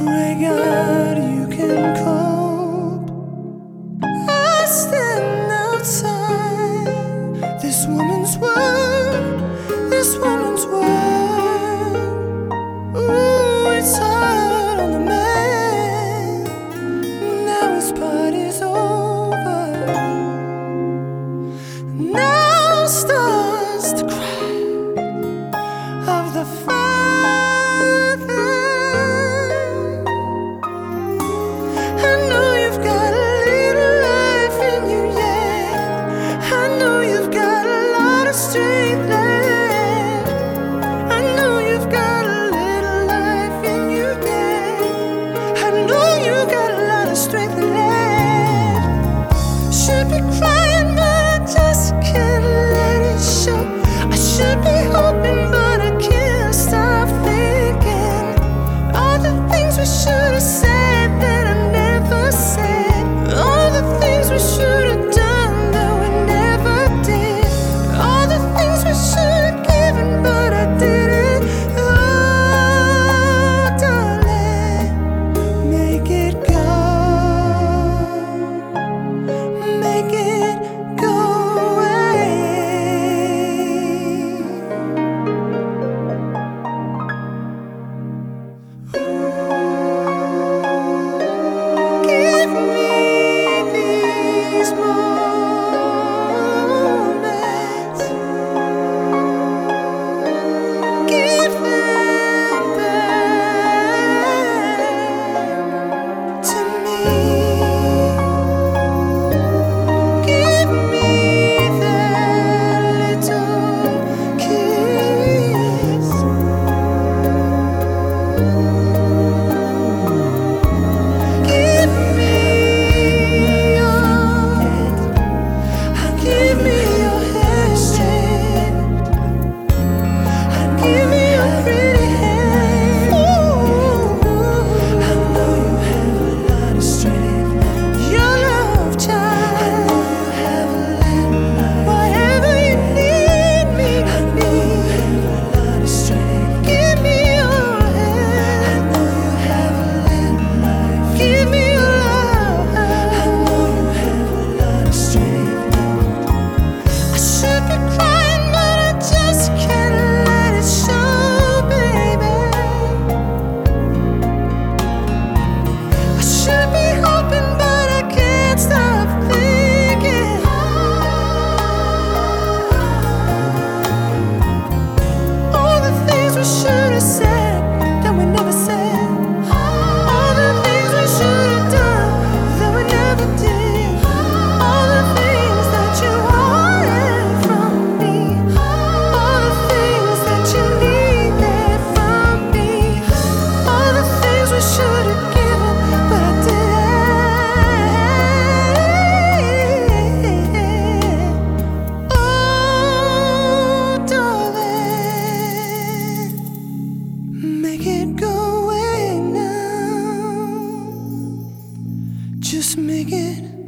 Pray God you can cope. I stand outside this woman's world, this woman's world. Ooh, it's hard on the man. Now his party's over. Now starts the cry of the father. I know you've got a little life in you yet. I know you've got a lot of strength left. I know you've got a little life in you yet. I know you've got a lot of strength left. Should be crying, but I just can't let it show. I should be hoping, but I can't stop thinking all the things we should have said that I never said, all the things we should have done that we never did, all the things we should have given but I didn't. Oh, darling, make it go, make it go away. Give me these moments, give them back to me. Give me that little kiss. Give me your hand. Give me your hair straight. Give me your pretty hand. I know you have a lot of strength. Your love child. I know you have a little life. Whatever you need me to be. I know you have a lot of strength. Give me your hand. I know you have a little life. Give me your love. I know you have a lot of strength. I should be crying, but I just can't let it show, baby. I should be hoping, but I can't stop thinking all the things we should have said that we never said, all the things we should have done that we never did, all the things that you wanted from me, all the things that you needed from me, all the things we should have given but I didn't. Oh, darling, make it go away now. Just make it